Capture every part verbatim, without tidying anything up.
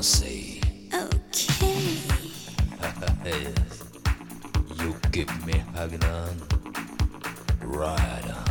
say. Okay. Yes. You keep me hugging on. Right on.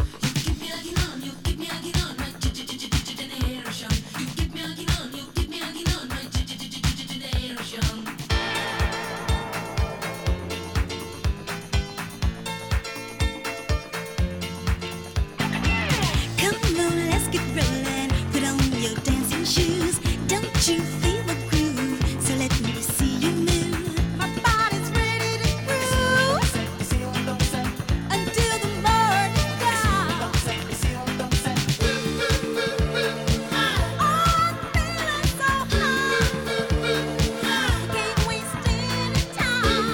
You feel the groove, so let me see you move. My body's ready to groove until the morning comes. Oh, I'm feeling so high, can't waste any time.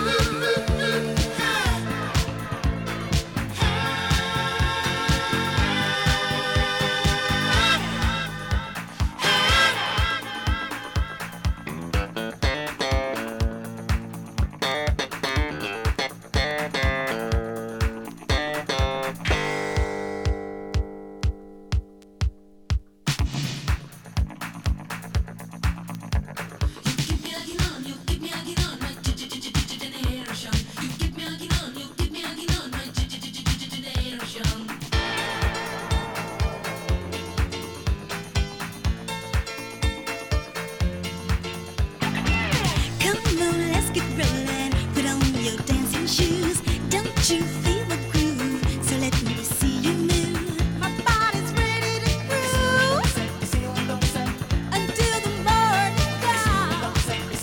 You feel the groove, so let me see you move. My body's ready to groove until the morning comes. Oh, I'm feeling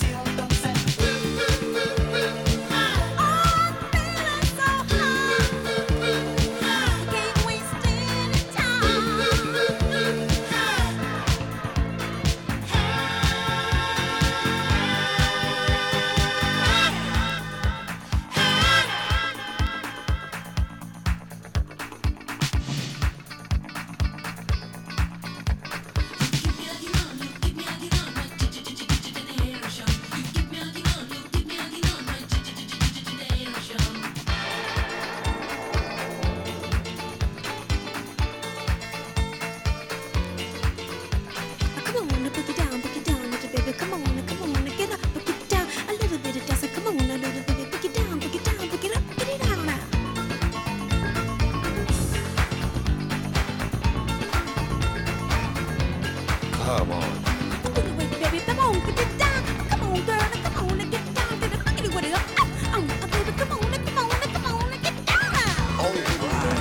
so high, can't waste any time. Come on. Baby, come on, get it down. Come on, girl, come on, get down to the boogie with it up. Oh, baby, come on, come on, come on, get down. All right.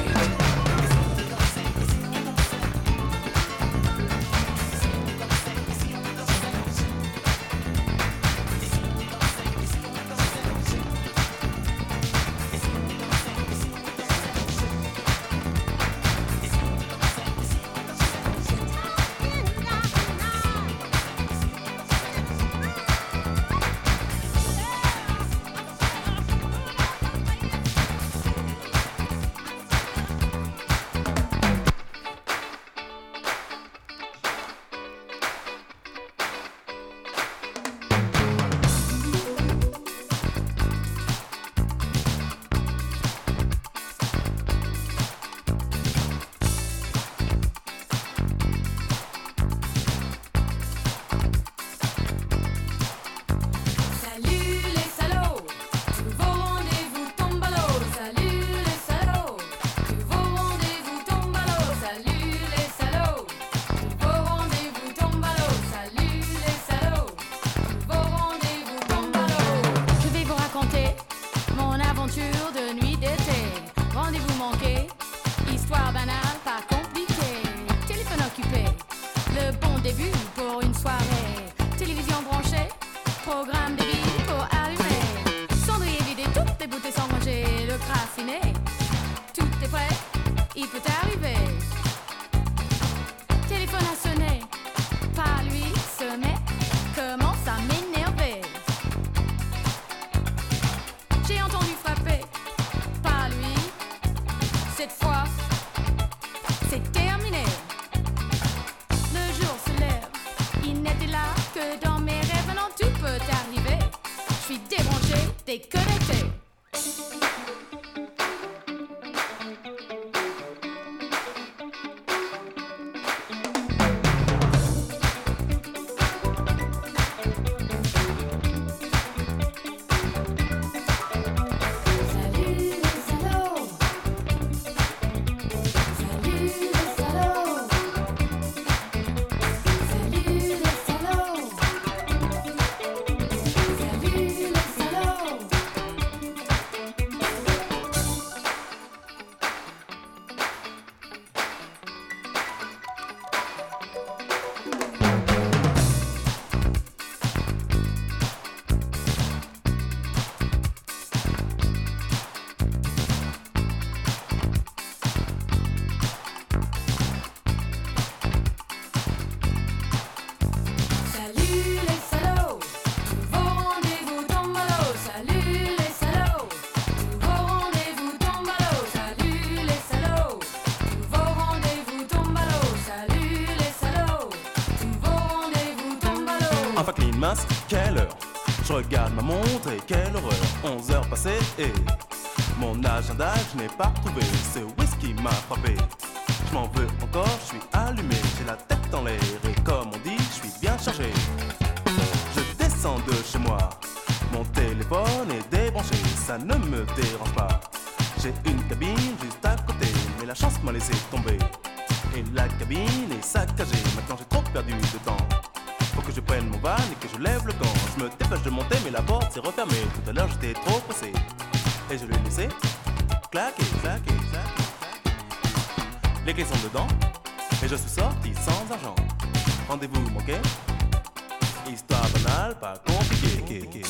Déconnecté. une mince, quelle heure? Je regarde ma montre et quelle horreur. Onze heures passées et mon agenda je n'ai pas trouvé. Ce whisky m'a frappé. Je m'en veux encore, je suis allumé. J'ai la tête en l'air et comme on dit, je suis bien chargé. Je descends de chez moi. Mon téléphone est débranché, ça ne me dérange pas. J'ai une cabine juste à côté, mais la chance m'a laissé tomber. Et la cabine est saccagée, maintenant j'ai trop perdu de temps. Faut que je prenne mon van et que je lève le gant. Je me dépêche de monter mais la porte s'est refermée. Tout à l'heure j'étais trop pressé et je l'ai laissé claquer, claquer, claquer. Les clés sont dedans et je suis sorti sans argent. Rendez-vous manqué, histoire banale, pas compliquée.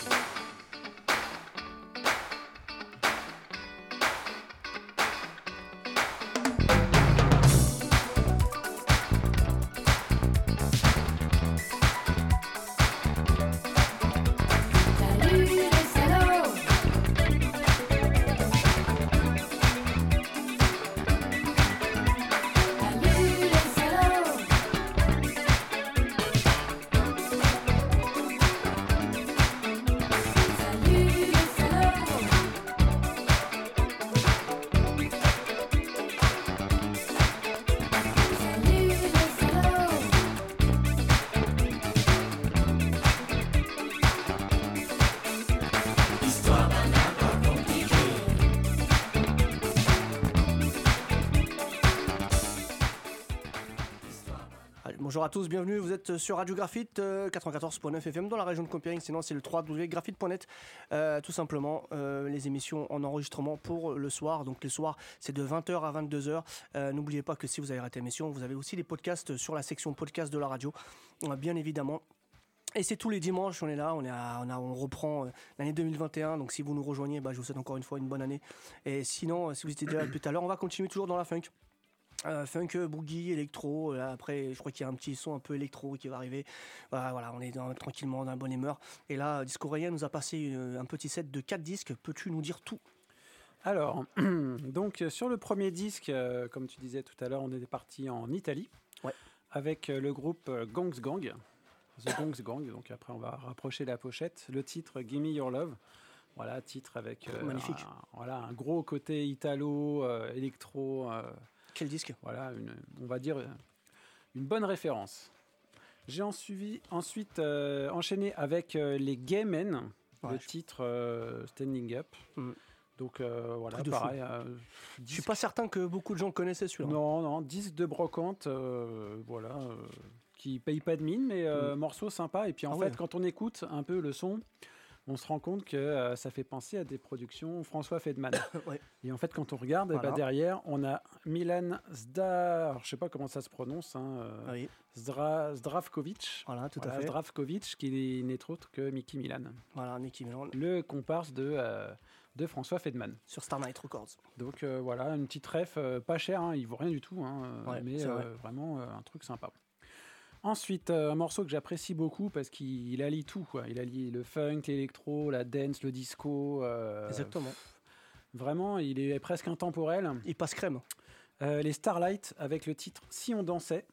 Bonjour à tous, bienvenue, vous êtes sur Radio Graphite euh, quatre-vingt-quatorze virgule neuf F M dans la région de Compiègne, sinon c'est le w w w point graphite point net, euh, tout simplement euh, les émissions en enregistrement pour le soir, donc les soirs c'est de vingt heures à vingt-deux heures, euh, n'oubliez pas que si vous avez raté l'émission, vous avez aussi les podcasts sur la section podcast de la radio, euh, bien évidemment. Et c'est tous les dimanches, on est là, on, est à, on, a, on reprend euh, l'année deux mille vingt et un, donc si vous nous rejoignez, bah, je vous souhaite encore une fois une bonne année. Et sinon, euh, si vous étiez déjà là depuis tout à l'heure, on va continuer toujours dans la funk. Euh, funk, boogie, électro, euh, après je crois qu'il y a un petit son un peu électro qui va arriver, voilà, voilà on est dans, tranquillement dans la bonne humeur, et là Disco Rayien nous a passé une, un petit set de quatre disques, peux-tu nous dire tout? Alors, donc sur le premier disque, euh, comme tu disais tout à l'heure, on était parti en Italie, ouais. avec euh, le groupe euh, Gongs Gang, The Gongs Gang, donc après on va rapprocher la pochette, le titre Gimme Your Love. Voilà, titre avec euh, magnifique. Un, voilà, un gros côté italo, euh, électro. Euh, Quel disque? Voilà, une, on va dire une bonne référence. J'ai en suivi, ensuite euh, enchaîné avec euh, les Gay Men, ouais, le titre euh, Standing Up. Mm. Donc euh, voilà, pareil. Euh, je suis pas certain que beaucoup de gens connaissaient celui-là. Non, non, disque de brocante, euh, voilà, euh, qui paye pas de mine, mais euh, mm. morceau sympa. Et puis en ah fait, ouais. quand on écoute un peu le son, on se rend compte que euh, ça fait penser à des productions François Feldman. ouais. Et en fait, quand on regarde, voilà. eh ben, derrière, on a Milan Zdar, je sais pas comment ça se prononce, hein, euh, oui. Zdra, Zdravkovic. Voilà, tout voilà, à fait. Zdravkovic, qui n'est autre que Mickey Milan. Voilà, Mickey Milan. Le comparse de, euh, de François Feldman. Sur Star Night Records. Donc euh, voilà, une petite ref, euh, pas cher, hein, il vaut rien du tout, hein, ouais, mais euh, vraiment euh, un truc sympa. Ensuite, euh, un morceau que j'apprécie beaucoup parce qu'il il allie tout, quoi. Il allie le funk, l'électro, la dance, le disco. Euh, Exactement. Vraiment, il est presque intemporel. Il passe crème. Euh, les Starlight avec le titre Si on dansait,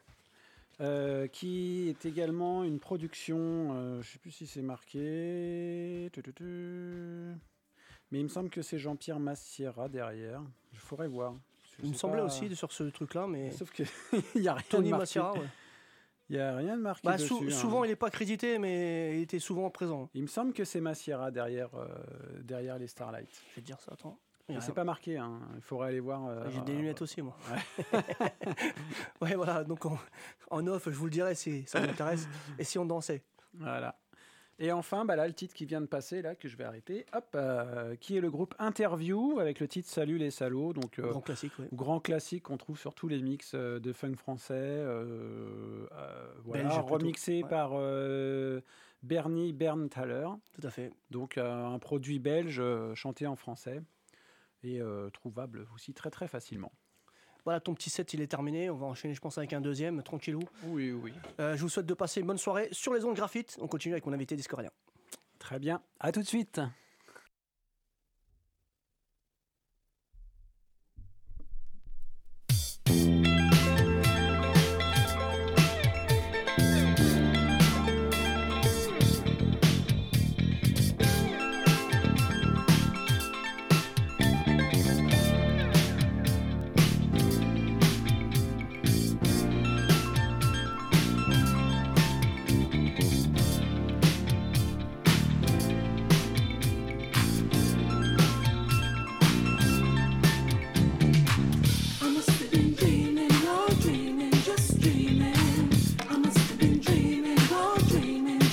euh, qui est également une production, euh, je ne sais plus si c'est marqué, mais il me semble que c'est Jean-Pierre Massiera derrière. Il faudrait voir. Il me semblait pas... aussi sur ce truc-là, mais... Sauf qu'il n'y a rien Tony de marqué. Massiera, ouais. Il n'y a rien de marqué bah, dessus. Sou- souvent, hein. Il n'est pas crédité, mais il était souvent présent. Il me semble que c'est Massiera derrière, euh, derrière les Starlight. Je vais te dire ça, attends. Mais c'est pas marqué, hein. Il faudrait aller voir. Euh, J'ai des euh, lunettes euh, aussi, moi. Ouais, ouais voilà, donc en, en off, je vous le dirai si ça m'intéresse. Et si on dansait. Voilà. Et enfin, bah là, le titre qui vient de passer, là, que je vais arrêter, hop, euh, qui est le groupe Interview, avec le titre Salut les salauds. Donc, euh, grand classique, oui. Grand classique qu'on trouve sur tous les mix euh, de funk français. Euh, euh, voilà, Belge, remixé ouais. par euh, Bernie Berntaler. Tout à fait. Donc, euh, un produit belge euh, chanté en français et euh, trouvable aussi très, très facilement. Voilà, ton petit set, il est terminé. On va enchaîner, je pense, avec un deuxième, tranquillou. Oui, oui. Euh, je vous souhaite de passer une bonne soirée sur les ondes Graphite. On continue avec mon invité Disco Rayien. Très bien. À tout de suite.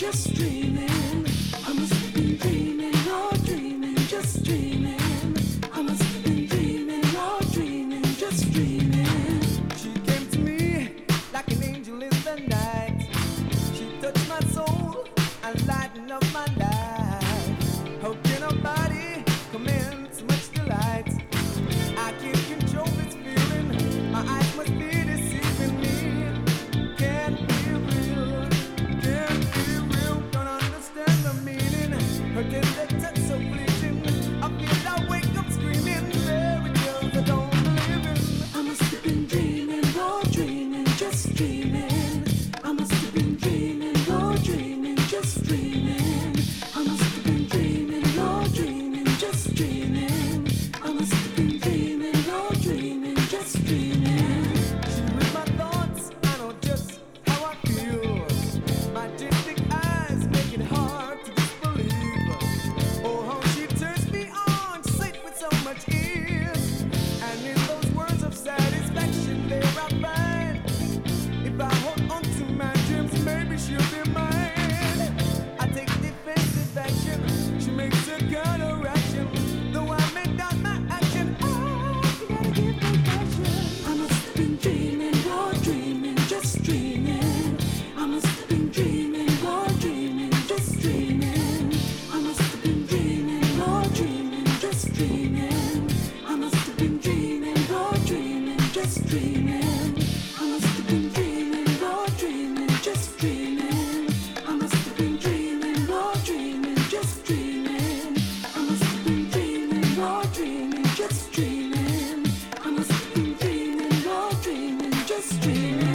just dreaming. I must have been dreaming, oh dreaming, just dreaming. I must have been dreaming, oh dreaming, just dreaming. She came to me like an angel in the night. She touched my soul and lightened up my life. How can a body commence much delight? I can't control this feeling. My eyes must be deceiving me. Can't be real, can't be real. Don't understand the meaning. Her tender touch so fleeting. I feel I wake up screaming. Fairy tales I don't believe in. I must have been dreaming, oh dreaming, just dreaming. I must have been dreaming, oh dreaming, just dreaming. I must have been dreaming, oh dreaming, just dreaming. I must have been dreaming, oh dreaming, just dreaming. She read my thoughts, I know just how I feel. My mystic eyes make it hard to disbelieve. Oh, how she turns me on, sight with so much ease. And in those words of satisfaction, there I find, if I hold on to my dreams, maybe she'll be mine. I take defensive action, she makes a counteraction. Though I may doubt my action, oh, you gotta give me passion. I must have been dreaming, oh dreaming, just dreaming. I must have been dreaming, oh dreaming, just dreaming. I must have been dreaming, oh dreaming, just dreaming. I must have been dreaming, oh dreaming, just dreaming. I must have been dreaming, oh dreaming, just dreaming. I must have been dreaming, oh dreaming, just dreaming. I must have been dreaming, oh dreaming, just dreaming. I must have been dreaming, oh dreaming, just dreaming.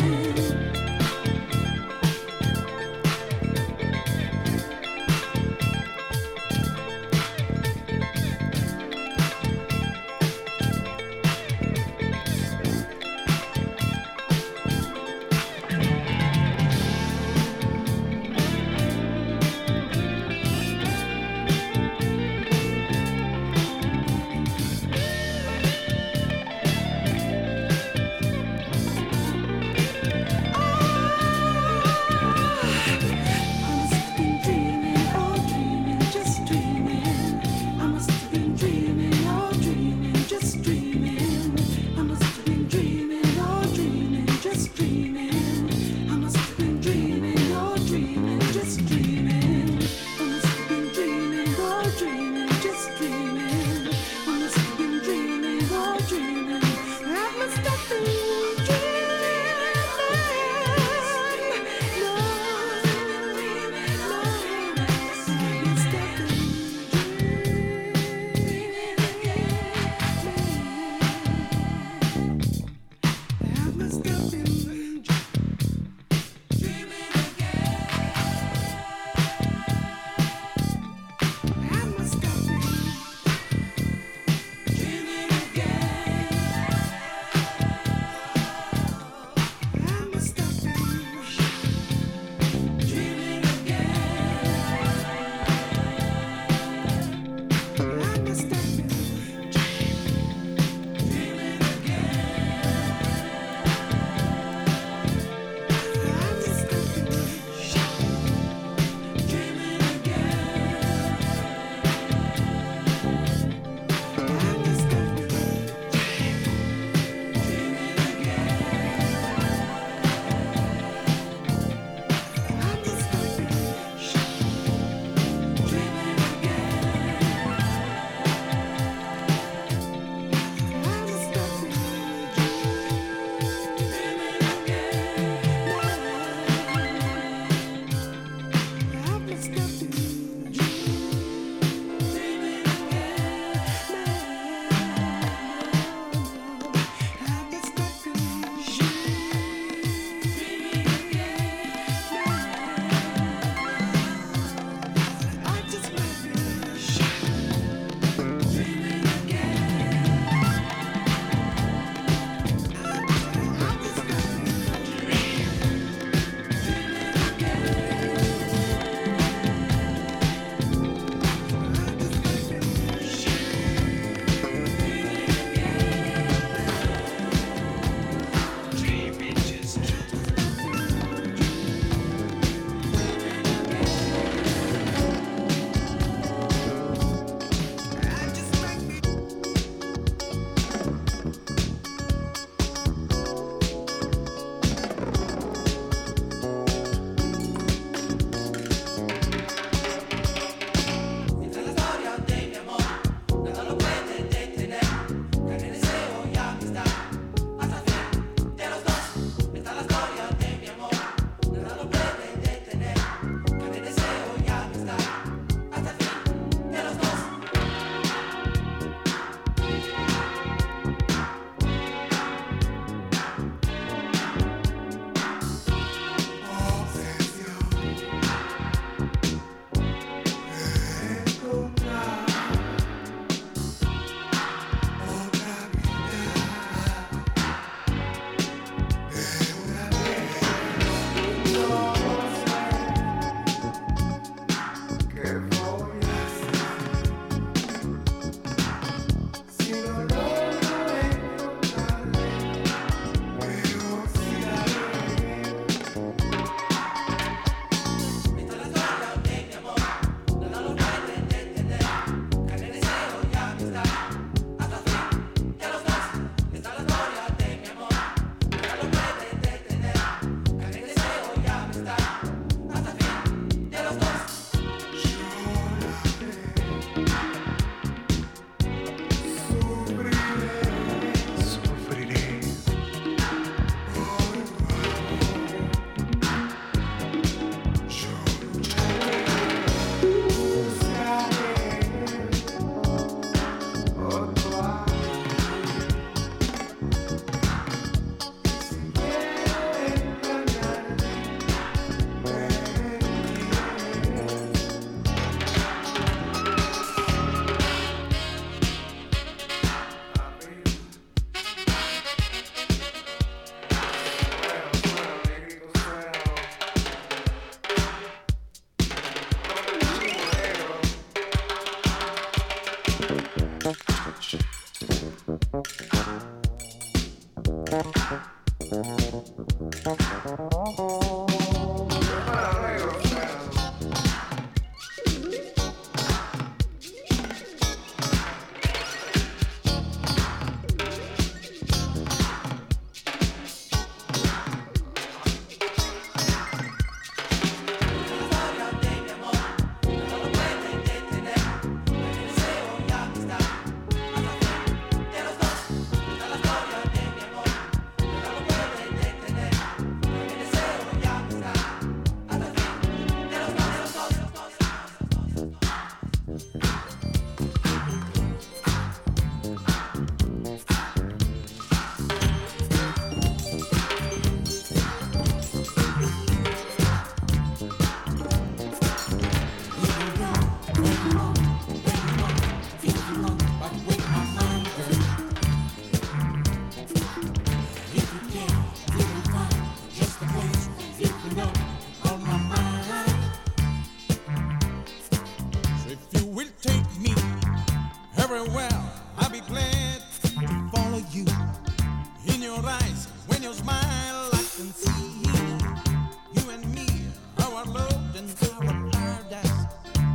Very well, I'll be glad to follow you. In your eyes, when you smile, I can see you and me, our love and our paradise.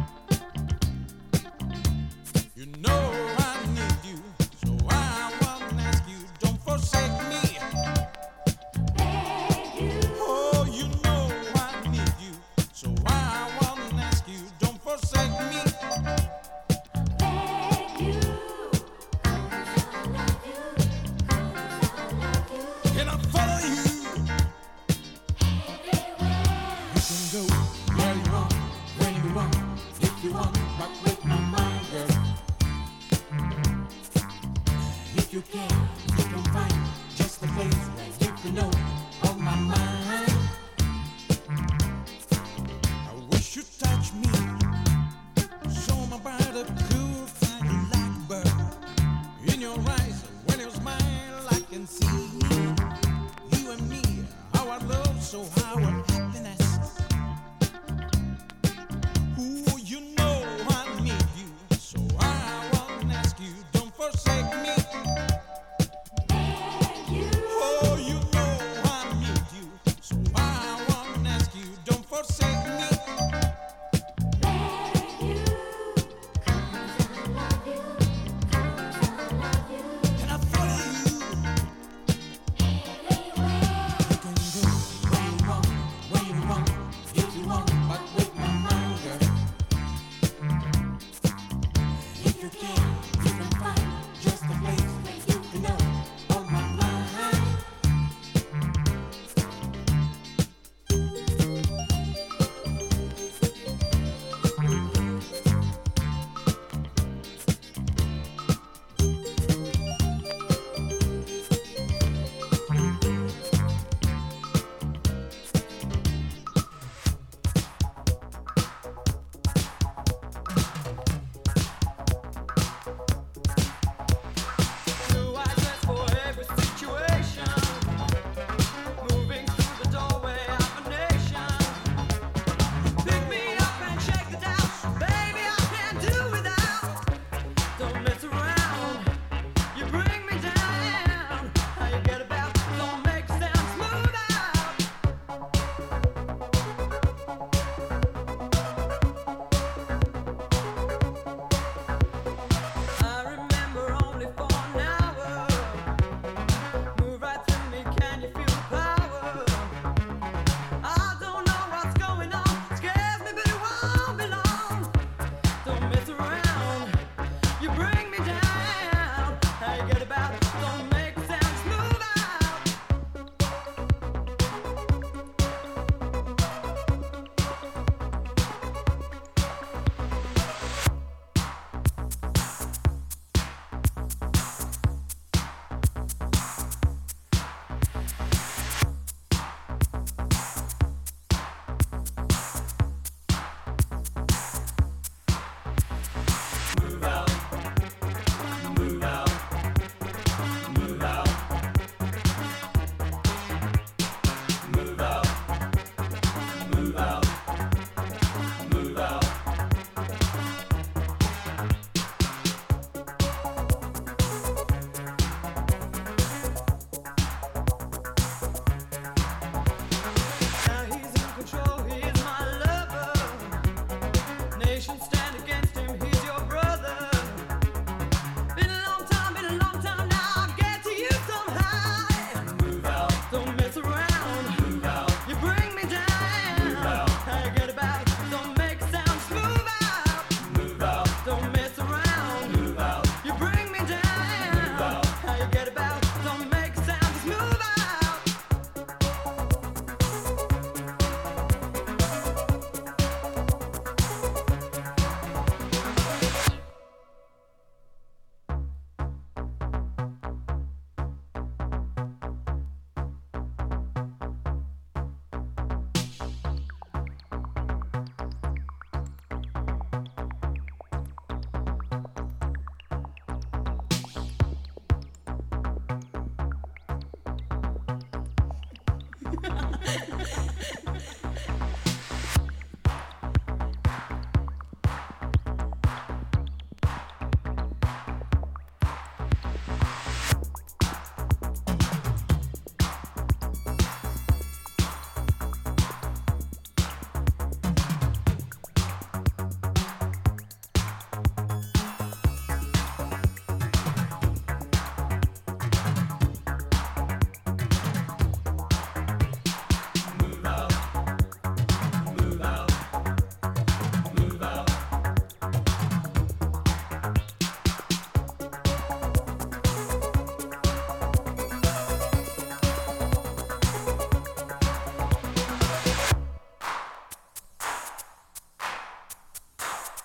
You know I need you, so I won't ask you, don't forsake me. Oh, you know I need you, so I won't ask you, don't forsake me.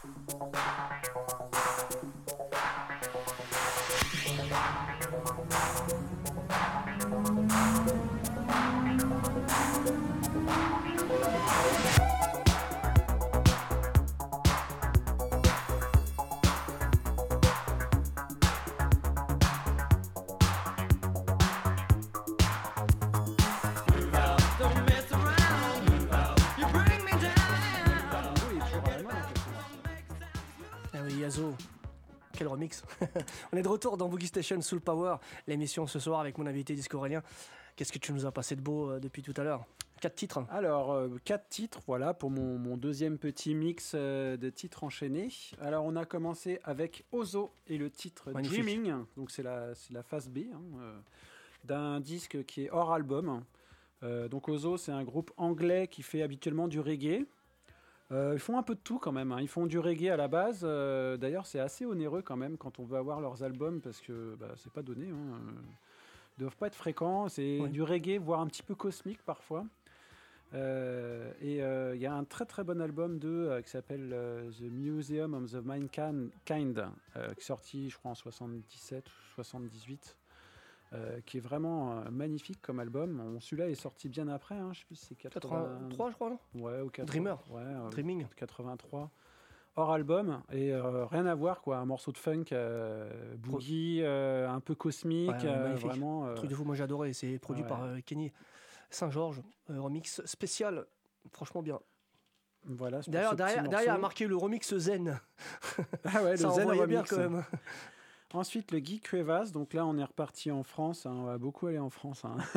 Ah oui, Yazo. Quel remix. On est de retour dans Boogie Station Soul Power, l'émission ce soir avec mon invité Disco Aurélien. Qu'est-ce que tu nous as passé de beau euh, depuis tout à l'heure? Quatre titres. Alors, euh, quatre titres, voilà, pour mon, mon deuxième petit mix euh, de titres enchaînés. Alors, on a commencé avec Ozo et le titre Magnifique. Dreaming. Donc, c'est la, c'est la phase B hein, euh, d'un disque qui est hors album. Euh, donc, Ozo, c'est un groupe anglais qui fait habituellement du reggae. Euh, ils font un peu de tout quand même. Hein. Ils font du reggae à la base. Euh, d'ailleurs, c'est assez onéreux quand même quand on veut avoir leurs albums parce que bah, c'est pas donné. Hein. Ils doivent pas être fréquents. C'est Oui. du reggae, voire un petit peu cosmique parfois. Euh, et il euh, y a un très très bon album d'eux euh, qui s'appelle euh, The Museum of the Mankind, euh, qui est sorti, je crois, en soixante-dix-sept ou soixante-dix-huit. Euh, qui est vraiment euh, magnifique comme album. On, celui-là est sorti bien après, hein, je sais plus si c'est quatre-vingts... quatre-vingt-trois, je crois, non? Ouais, ou quatre-vingts... Dreamer. Ouais, euh, Dreaming. quatre-vingt-trois. Hors album, et euh, rien à voir, quoi. Un morceau de funk, euh, boogie, euh, un peu cosmique, Ouais, euh, magnifique. vraiment... euh, Truc de fou, moi j'ai adoré. C'est produit ouais. par euh, Kenny Saint-Georges. Euh, remix spécial. Franchement bien. Voilà, c'est pour D'ailleurs, ce petit derrière, derrière a morceau. marqué le remix Zen. Ah ouais, le Ça Zen envoyait bien remix. quand même. Ensuite, le Guy Cuevas. Donc là, on est reparti en France. Hein, on va beaucoup aller en France. Hein.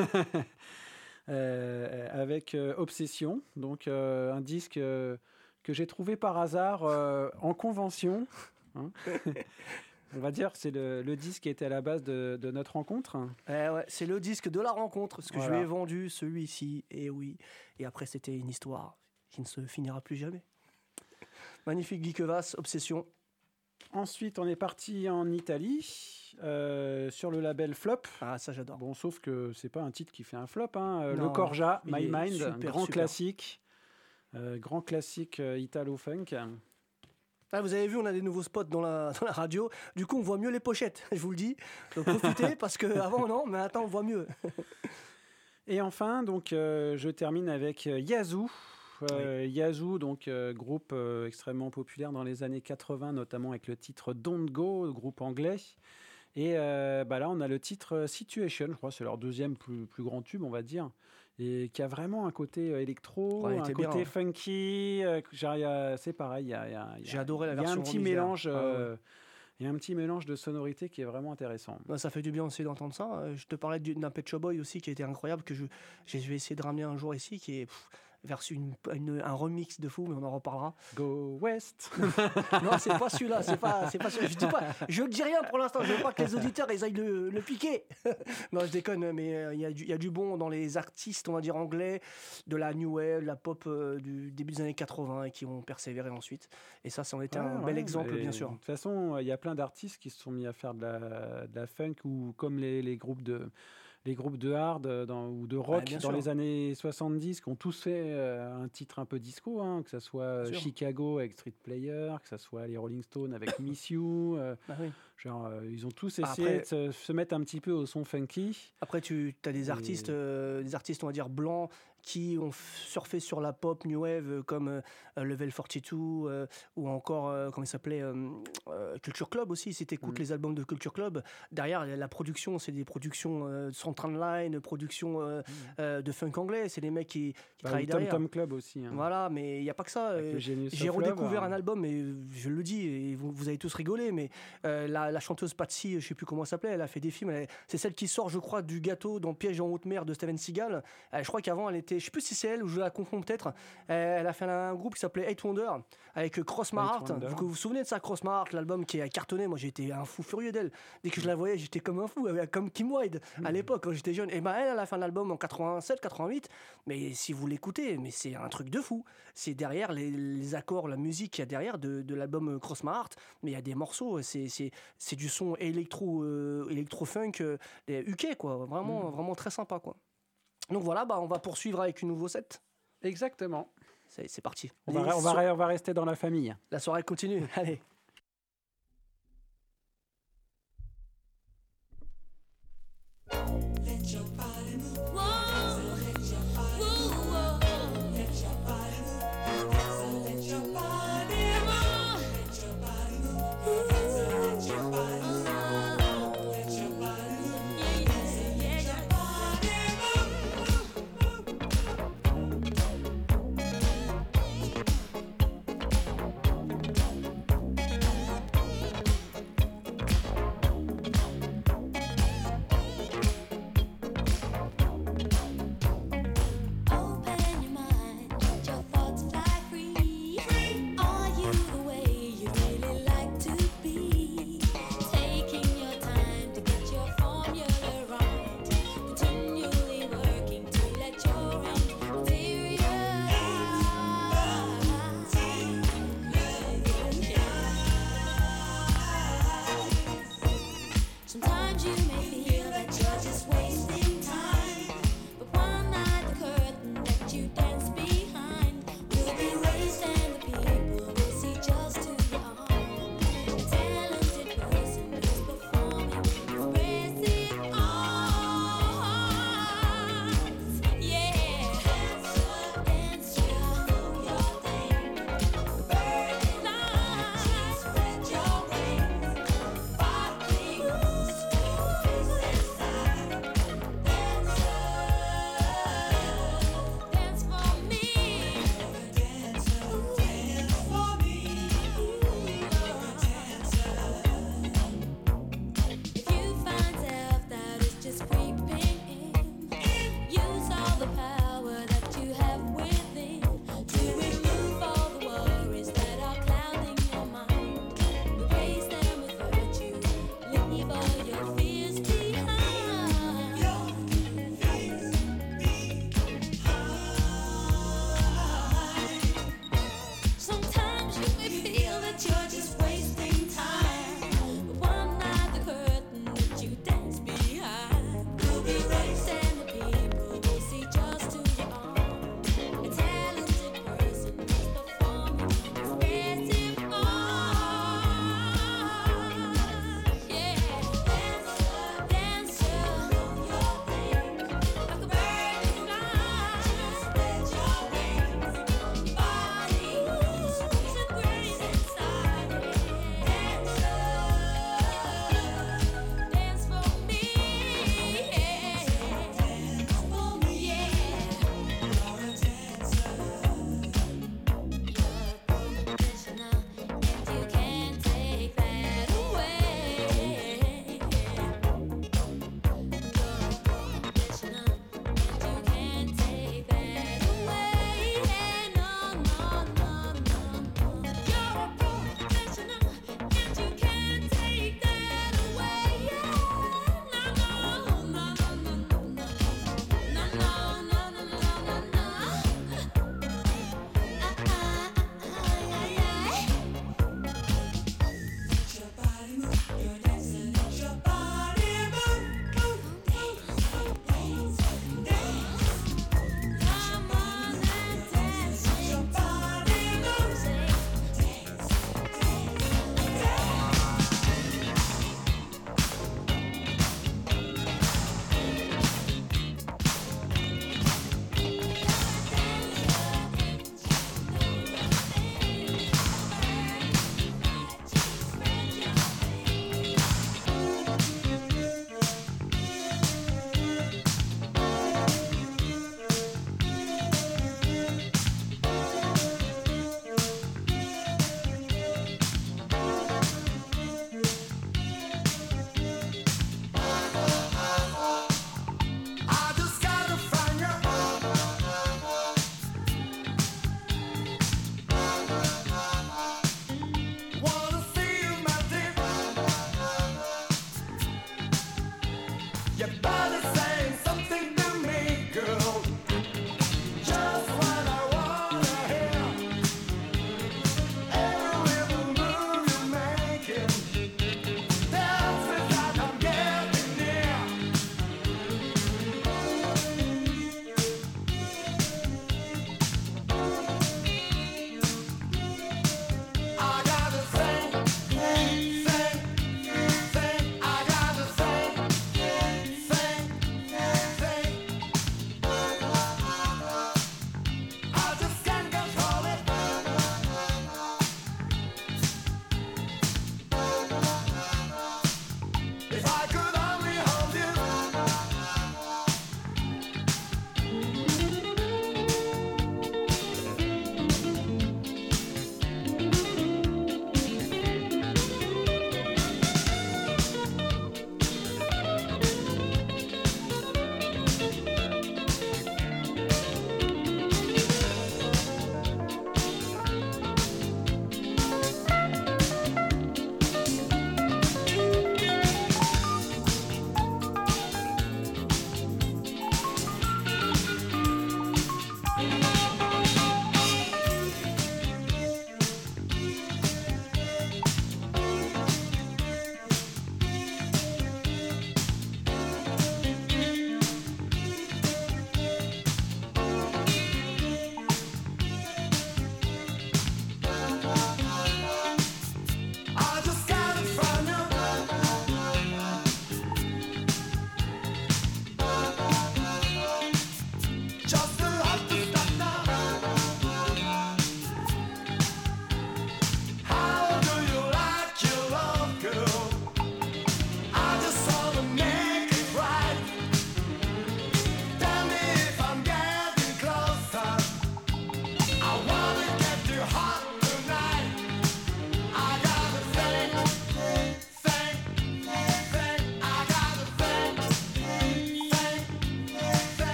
euh, avec euh, Obsession. Donc, euh, un disque euh, que j'ai trouvé par hasard euh, en convention. Hein. On va dire que c'est le, le disque qui était à la base de, de notre rencontre. Eh ouais, c'est le disque de la rencontre. Ce que je Voilà. lui ai vendu, celui-ci. Et oui. Et après, c'était une histoire qui ne se finira plus jamais. Magnifique Guy Cuevas, Obsession. Ensuite, on est parti en Italie euh, sur le label Flop. Ah, ça j'adore. Bon, sauf que c'est pas un titre qui fait un flop. Hein. Euh, Non, le Corja, il My est Mind, super, grand super. classique. Euh, grand classique euh, Italo-funk. Ah, vous avez vu, on a des nouveaux spots dans la, dans la radio. Du coup, on voit mieux les pochettes, je vous le dis. Donc profitez, parce qu'avant, non, mais attends, on voit mieux. Et enfin, donc, euh, je termine avec euh, Yazoo. Euh, oui. Yazoo, donc euh, groupe euh, extrêmement populaire dans les années quatre-vingts, notamment avec le titre Don't Go, groupe anglais. Et euh, bah là, on a le titre Situation, je crois, c'est leur deuxième plus, plus grand tube, on va dire, et qui a vraiment un côté euh, électro, Ouais, un côté bien, hein. funky. Euh, genre, y a, c'est pareil, il y a, y a, y a, J'ai adoré la y a version un petit remix, mélange. là. Euh, Ah, ouais. Il y a un petit mélange de sonorités qui est vraiment intéressant. Ouais, ça fait du bien aussi d'entendre ça. Euh, Je te parlais du- d'un Pet Shop Boy aussi qui a été incroyable, que je, je vais essayer de ramener un jour ici, qui est pff, version une, une- un remix de fou, mais on en reparlera. Go West. Non, c'est pas celui-là, c'est pas, c'est pas celui-là. Je dis pas, je dis rien pour l'instant. Je veux pas que les auditeurs ils aillent le, le piquer. Non, je déconne, mais euh, il y, a du- il y a du bon dans les artistes, on va dire anglais, de la new wave, de la pop euh, du début des années quatre-vingts et qui ont persévéré ensuite. Et ça, ça en était Ouais, un ouais, bel exemple, mais bien sûr. De toute façon, il y a plein d'artistes qui se sont mis à faire de la, de la funk ou comme les, les groupes de les groupes de hard euh, dans- ou de rock Ouais, bien dans sûr. les années soixante-dix qui ont tous fait euh, un titre un peu disco, hein, que ce soit Bien sûr. Chicago avec Street Player, que ce soit les Rolling Stones avec Miss You. euh, Bah oui. genre, euh, ils ont tous Après- essayé de se, se mettre un petit peu au son funky. Après, tu as des Et- artistes, euh, des artistes, on va dire, blancs qui ont f- surfé sur la pop new wave euh, comme euh, Level quarante-deux euh, ou encore, euh, comment il s'appelait, euh, euh, Culture Club aussi. Si tu écoutes Mm. les albums de Culture Club, derrière, la production, c'est des productions euh, Central-Line, productions euh, euh, de funk anglais. C'est des mecs qui, qui Bah, travaillent ou Tom derrière. Tom Club aussi. hein. Voilà, mais il n'y a pas que ça. Avec euh, le Genius J'ai of redécouvert Love, un hein. album, et je le dis, et vous, vous avez tous rigolé, mais euh, la, la chanteuse Patsy, je sais plus comment elle s'appelait, elle a fait des films. elle- C'est celle qui sort, je crois, du gâteau dans Piège en haute mer de Steven Seagal. Euh, je crois qu'avant, elle était, je sais plus si c'est elle ou je la confonds peut-être. Euh, elle a fait un, groupe qui s'appelait Eight Wonder avec euh, Cross My Eight Heart. Wonder. Vous vous vous souvenez de ça, Cross My Heart, l'album qui a cartonné. Moi, j'étais un fou furieux d'elle. Dès que je la voyais, j'étais comme un fou, euh, comme Kim Wilde à l'époque quand j'étais jeune. Et ben elle, elle a fait un album en quatre-vingt-sept, quatre-vingt-huit. Mais si vous l'écoutez, mais c'est un truc de fou. C'est derrière les, les accords, la musique qu'il y a derrière de, de l'album Cross My Heart. Mais il y a des morceaux, c'est, c'est, c'est du son électro, euh, électro-funk, euh, U K, quoi. Vraiment, vraiment très sympa, quoi. Donc voilà, bah, on va poursuivre avec une nouveau set. Exactement. C'est, c'est parti. On va, on, va, on va rester dans la famille. La soirée continue. Allez. Let your body move. Whoa. Let your body move. Let your body move. Let your body move. Let your body move. Let your body move. Let your body move. Let your body move.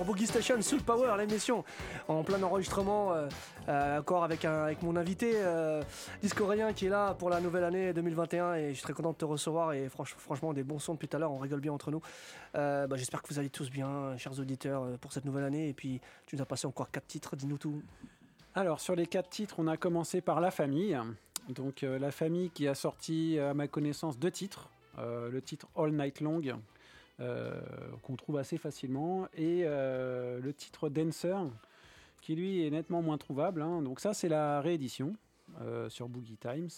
Boogie Station, Soul Power, l'émission en plein enregistrement, euh, euh, encore avec, un, avec mon invité euh, disco-coréen qui est là pour la nouvelle année deux mille vingt et un et je suis très content de te recevoir et franch, franchement des bons sons depuis tout à l'heure, on rigole bien entre nous. Euh, bah, j'espère que vous allez tous bien, chers auditeurs, pour cette nouvelle année et puis tu nous as passé encore quatre titres, dis-nous tout. Alors sur les quatre titres, on a commencé par La Famille, donc euh, La Famille qui a sorti à ma connaissance deux titres, euh, le titre All Night Long, Euh, qu'on trouve assez facilement, et euh, le titre Dancer qui lui est nettement moins trouvable, hein. Donc ça c'est la réédition euh, sur Boogie Times.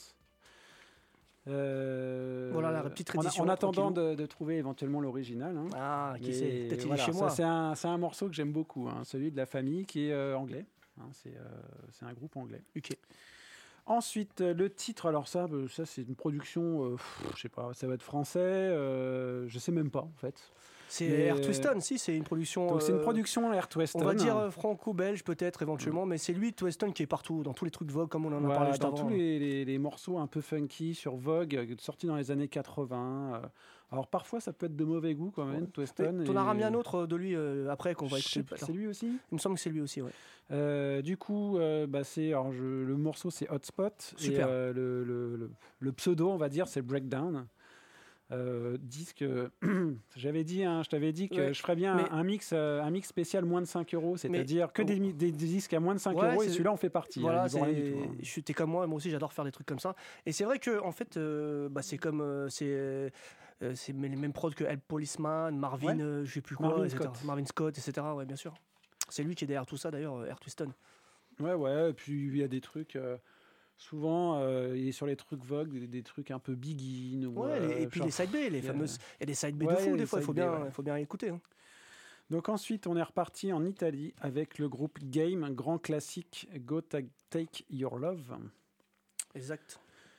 Euh, voilà la petite réédition en, en attendant de, de trouver éventuellement l'original, hein. Ah qui sait, peut-être voilà, il est chez moi. Ça, c'est, un, c'est un morceau que j'aime beaucoup, hein, celui de La Famille qui est euh, anglais, hein, c'est, euh, c'est un groupe anglais. Ok. Ensuite, le titre, alors ça, ça c'est une production, euh, pff, je sais pas, ça va être français, euh, je sais même pas en fait. C'est mais... Air Twiston, si, c'est une production. Donc euh, c'est une production Air Twiston. On va dire euh, franco-belge peut-être éventuellement, mmh. mais c'est lui Twiston qui est partout, dans tous les trucs Vogue comme on en a voilà, parlé juste dans avant. Dans tous les, les, les morceaux un peu funky sur Vogue, sortis dans les années quatre-vingts. Euh, alors parfois ça peut être de mauvais goût quand même, ouais. Twiston. Tu en as et... ramené un autre de lui euh, après qu'on va écouter. C'est lui aussi ? Il me semble que c'est lui aussi, ouais. Euh, du coup, euh, bah c'est, alors je, le morceau c'est Hotspot. Super. Et euh, le, le, le, le pseudo, on va dire, c'est Breakdown. Euh, disque, j'avais dit, hein, je t'avais dit que ouais, je ferais bien un, un mix, euh, un mix spécial moins de cinq euros, c'est-à-dire mais, que des, des, des disques à moins de cinq ouais, euros et celui-là on fait partie. Voilà, hein, c'est, tout, hein. Je suis t'es comme moi, moi aussi j'adore faire des trucs comme ça. Et c'est vrai que en fait, euh, bah, c'est comme euh, c'est euh, c'est les mêmes prods que Help Policeman, Marvin, ouais. euh, je sais plus quoi, Marvin et cetera. Scott. Marvin Scott, et cetera. Ouais, bien sûr. C'est lui qui est derrière tout ça d'ailleurs, Air Twiston. Ouais, ouais. Et puis il y a des trucs. Euh... Souvent, euh, il est sur les trucs Vogue, des, des trucs un peu Begin. Ou, ouais, euh, et puis genre, les side B, les fameuses. Il y a des side B ouais, de fou, des fois, il faut, B, bien, ouais. faut bien écouter. Hein. Donc ensuite, on est reparti en Italie avec le groupe Game, un grand classique, Go Take Your Love. Exact.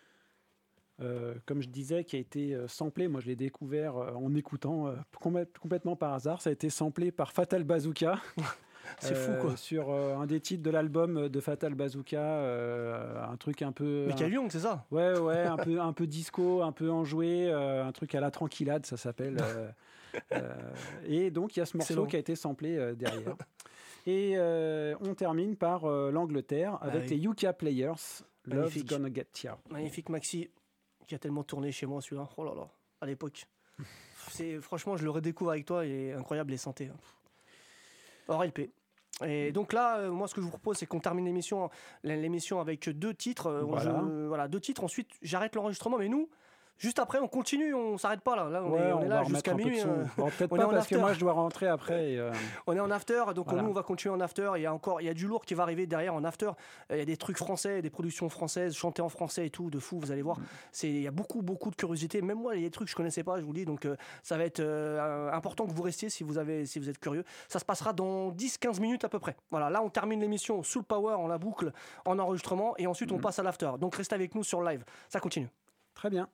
Euh, comme je disais, qui a été euh, samplé, moi je l'ai découvert euh, en écoutant euh, com- complètement par hasard. Ça a été samplé par Fatal Bazooka. C'est euh, fou, quoi. Sur euh, un des titres de l'album de Fatal Bazooka, euh, un truc un peu. Michael Young, c'est ça ? Ouais, ouais, un peu, un peu disco, un peu enjoué, euh, un truc à la tranquillade, ça s'appelle. Euh, euh, et donc il y a ce morceau qui a été samplé euh, derrière. Et euh, on termine par euh, l'Angleterre avec ah, oui. les U K Players. Love's Gonna Get Ya. Magnifique Maxi, qui a tellement tourné chez moi celui-là. Oh là là, à l'époque. C'est, franchement, je le redécouvre avec toi et incroyable les synthés. Hors L P. Et donc là, euh, moi, ce que je vous propose, c'est qu'on termine l'émission, l'émission avec deux titres. Euh, voilà. Je, voilà, deux titres. Ensuite, j'arrête l'enregistrement, mais nous, juste après, on continue, on s'arrête pas là. Là, on ouais, est, on on est là jusqu'à minuit. Euh, bon, peut-être on pas parce after. Que moi, je dois rentrer après. Et euh... On est en after, donc voilà. nous, on va continuer en after. Il y a encore, il y a du lourd qui va arriver derrière en after. Il y a des trucs français, des productions françaises, chanter en français et tout, de fou. Vous allez voir, c'est, il y a beaucoup, beaucoup de curiosité. Même moi, il y a des trucs que je connaissais pas, je vous le dis. Donc, euh, ça va être euh, important que vous restiez si vous avez, si vous êtes curieux. Ça se passera dans dix quinze minutes à peu près. Voilà, là, on termine l'émission Soul Power en la boucle, en enregistrement, et ensuite on passe à l'after. Donc, restez avec nous sur live. Ça continue. Très bien.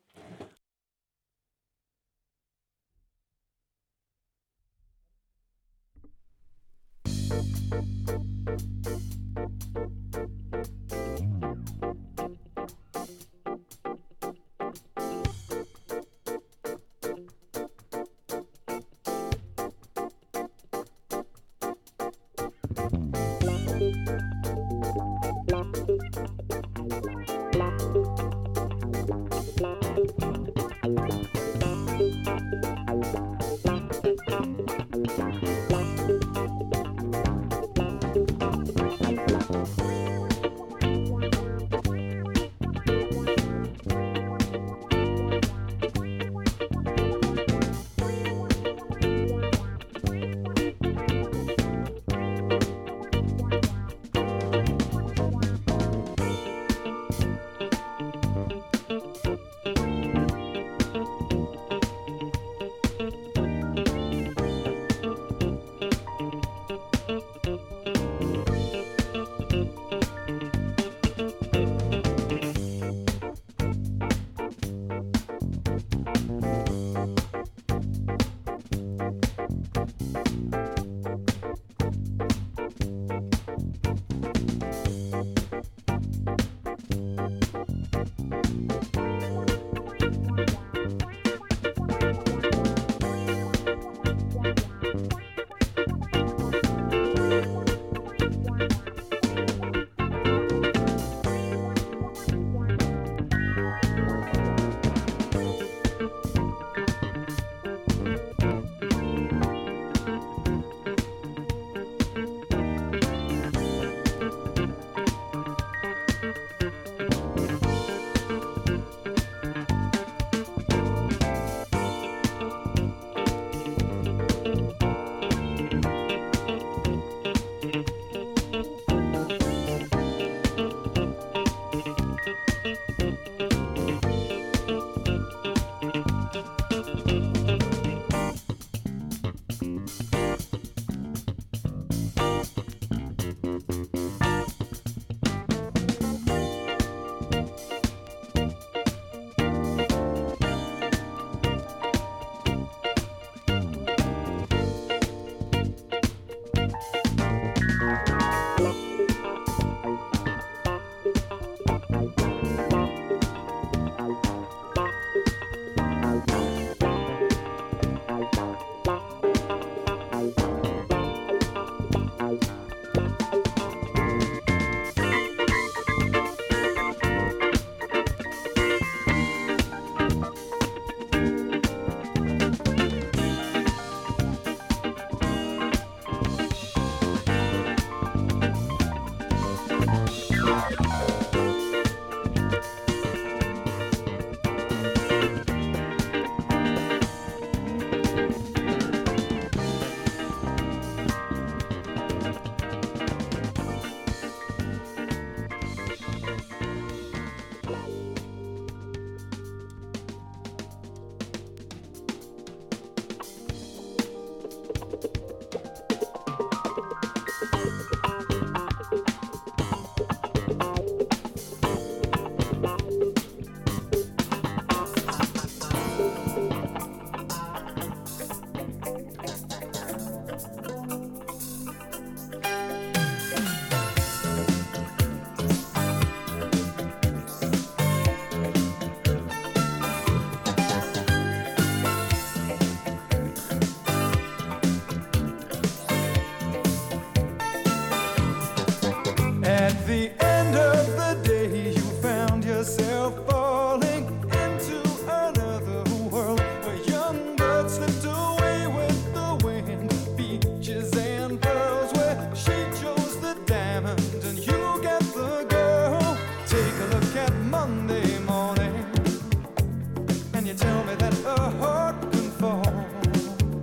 At the end of the day, you found yourself falling into another world where young birds slipped away with the wind, beaches and pearls, where she chose the diamond and you get the girl. Take a look at Monday morning, and you tell me that a heart can fall.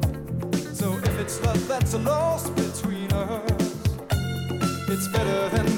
So if it's love that's lost between us, it's better than